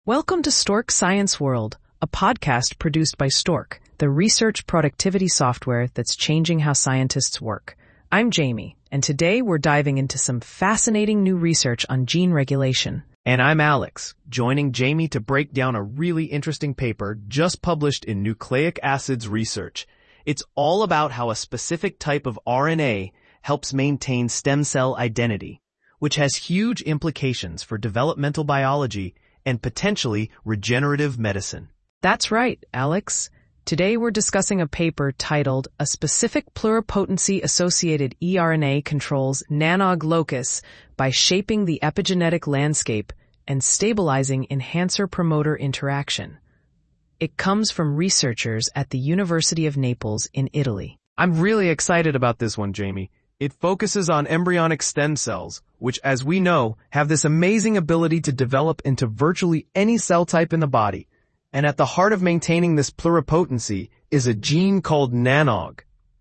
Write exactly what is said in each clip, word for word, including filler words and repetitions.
Welcome to Stork Science World, a podcast produced by Stork, the research productivity software that's changing how scientists work. I'm Jamie, and today we're diving into some fascinating new research on gene regulation. And I'm Alex, joining Jamie to break down a really interesting paper just published in Nucleic Acids Research. It's all about how a specific type of R N A helps maintain stem cell identity, which has huge implications for developmental biology and potentially regenerative medicine. That's right, Alex. Today we're discussing a paper titled A Specific Pluripotency-Associated eRNA Controls Nanog Locus by Shaping the Epigenetic Landscape and Stabilizing Enhancer-Promoter Interaction. It comes from researchers at the University of Naples in Italy. I'm really excited about this one, Jamie. It focuses on embryonic stem cells, which, as we know, have this amazing ability to develop into virtually any cell type in the body. And at the heart of maintaining this pluripotency is a gene called Nanog.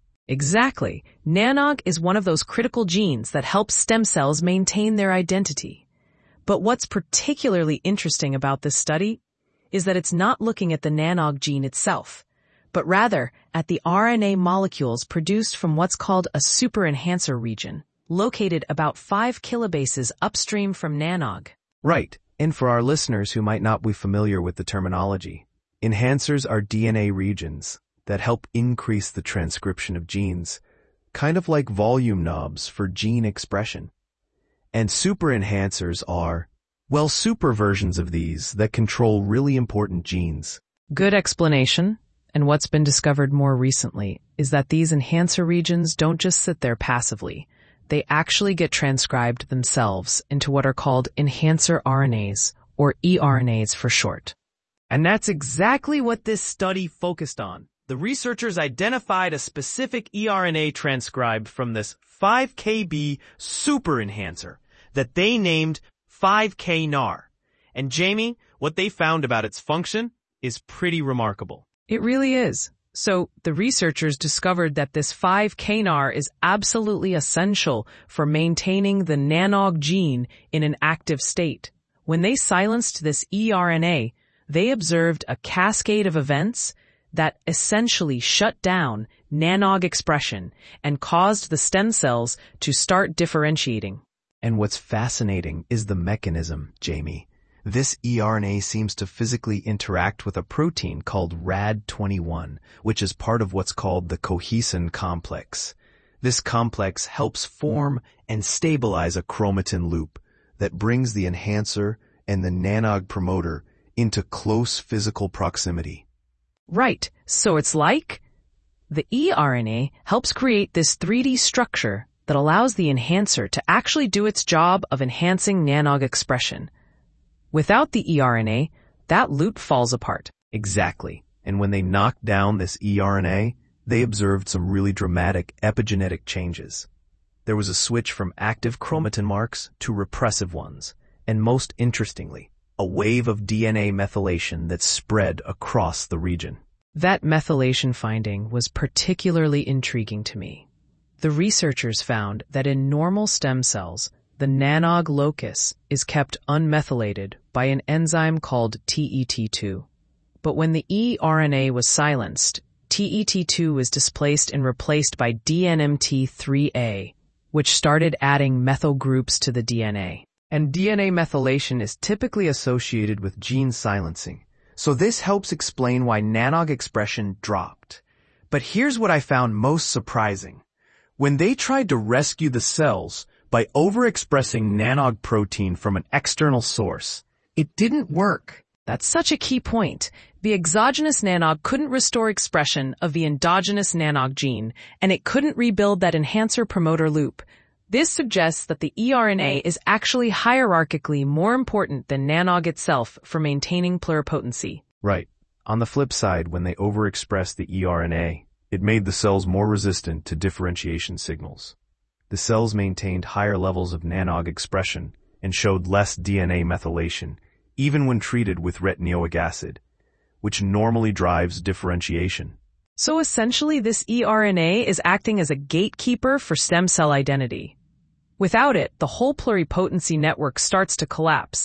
Exactly. Nanog is one of those critical genes that helps stem cells maintain their identity. But what's particularly interesting about this study is that it's not looking at the Nanog gene itself, but rather at the R N A molecules produced from what's called a super-enhancer region, located about five kilobases upstream from Nanog. Right, and for our listeners who might not be familiar with the terminology, enhancers are D N A regions that help increase the transcription of genes, kind of like volume knobs for gene expression. And super-enhancers are, well, super versions of these that control really important genes. Good explanation. And what's been discovered more recently is that these enhancer regions don't just sit there passively. They actually get transcribed themselves into what are called enhancer R N As, or eRNAs for short. And that's exactly what this study focused on. The researchers identified a specific eRNA transcribed from this five K B super enhancer that they named five K N A R. And Jamie, what they found about its function is pretty remarkable. It really is. So the researchers discovered that this five K N A R is absolutely essential for maintaining the Nanog gene in an active state. When they silenced this eRNA, they observed a cascade of events that essentially shut down Nanog expression and caused the stem cells to start differentiating. And what's fascinating is the mechanism, Jamie. This eRNA seems to physically interact with a protein called rad twenty-one, which is part of what's called the cohesin complex. This complex helps form and stabilize a chromatin loop that brings the enhancer and the Nanog promoter into close physical proximity. Right. So it's like the eRNA helps create this three D structure that allows the enhancer to actually do its job of enhancing Nanog expression. Without the eRNA, that loop falls apart. Exactly. And when they knocked down this eRNA, they observed some really dramatic epigenetic changes. There was a switch from active chromatin marks to repressive ones. And most interestingly, a wave of D N A methylation that spread across the region. That methylation finding was particularly intriguing to me. The researchers found that in normal stem cells, the Nanog locus is kept unmethylated by an enzyme called T E T two. But when the eRNA was silenced, T E T two was displaced and replaced by D N M T three A, which started adding methyl groups to the D N A. And D N A methylation is typically associated with gene silencing, so this helps explain why Nanog expression dropped. But here's what I found most surprising. When they tried to rescue the cells by overexpressing Nanog protein from an external source, it didn't work. That's such a key point. The exogenous Nanog couldn't restore expression of the endogenous Nanog gene, and it couldn't rebuild that enhancer promoter loop. This suggests that the eRNA is actually hierarchically more important than Nanog itself for maintaining pluripotency. Right. On the flip side, when they overexpressed the eRNA, it made the cells more resistant to differentiation signals. The cells maintained higher levels of Nanog expression and showed less D N A methylation, even when treated with retinoic acid, which normally drives differentiation. So essentially, this eRNA is acting as a gatekeeper for stem cell identity. Without it, the whole pluripotency network starts to collapse.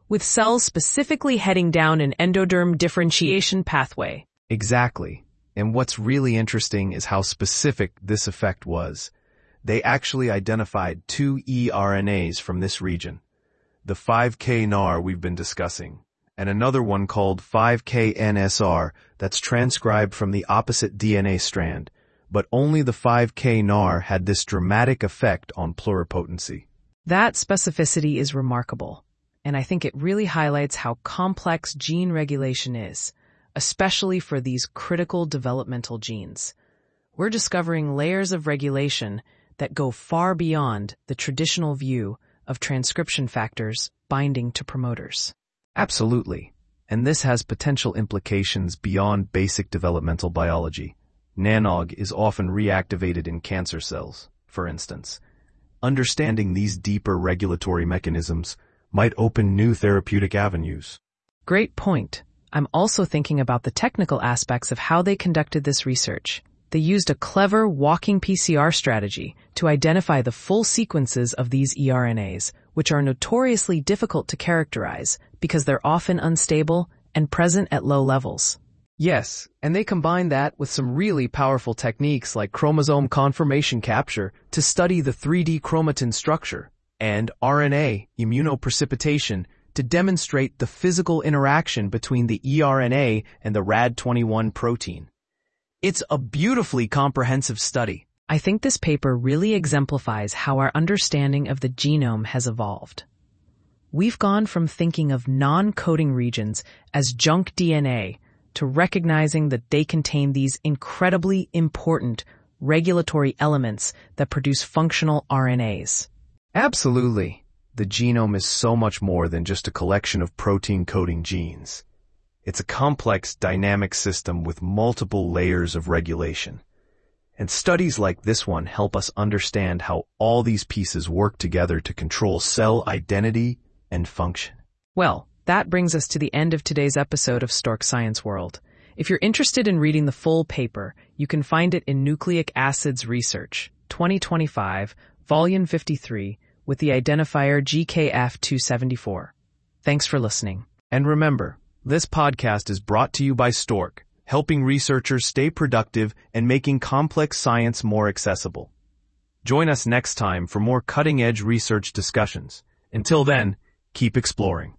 with cells specifically heading down an endoderm differentiation pathway. Exactly. And what's really interesting is how specific this effect was. They actually identified two e R N As from this region, the five K N A R we've been discussing, and another one called five K N S R that's transcribed from the opposite D N A strand, but only the five K N A R had this dramatic effect on pluripotency. That specificity is remarkable, and I think it really highlights how complex gene regulation is, especially for these critical developmental genes. We're discovering layers of regulation that go far beyond the traditional view of transcription factors binding to promoters. Absolutely. And this has potential implications beyond basic developmental biology. NANOG is often reactivated in cancer cells, for instance. Understanding these deeper regulatory mechanisms might open new therapeutic avenues. Great point. I'm also thinking about the technical aspects of how they conducted this research. They used a clever walking P C R strategy to identify the full sequences of these e R N As, which are notoriously difficult to characterize because they're often unstable and present at low levels. Yes, and they combine that with some really powerful techniques like chromosome conformation capture to study the three D chromatin structure, and R N A immunoprecipitation to demonstrate the physical interaction between the e R N A and the rad twenty-one protein. It's a beautifully comprehensive study. I think this paper really exemplifies how our understanding of the genome has evolved. We've gone from thinking of non-coding regions as junk D N A to recognizing that they contain these incredibly important regulatory elements that produce functional R N As. Absolutely. The genome is so much more than just a collection of protein-coding genes. It's a complex, dynamic system with multiple layers of regulation. And studies like this one help us understand how all these pieces work together to control cell identity and function. Well, that brings us to the end of today's episode of Stork Science World. If you're interested in reading the full paper, you can find it in Nucleic Acids Research, twenty twenty-five, Volume fifty-three, with the identifier G K F two seventy-four. Thanks for listening. And remember, this podcast is brought to you by Stork, helping researchers stay productive and making complex science more accessible. Join us next time for more cutting-edge research discussions. Until then, keep exploring.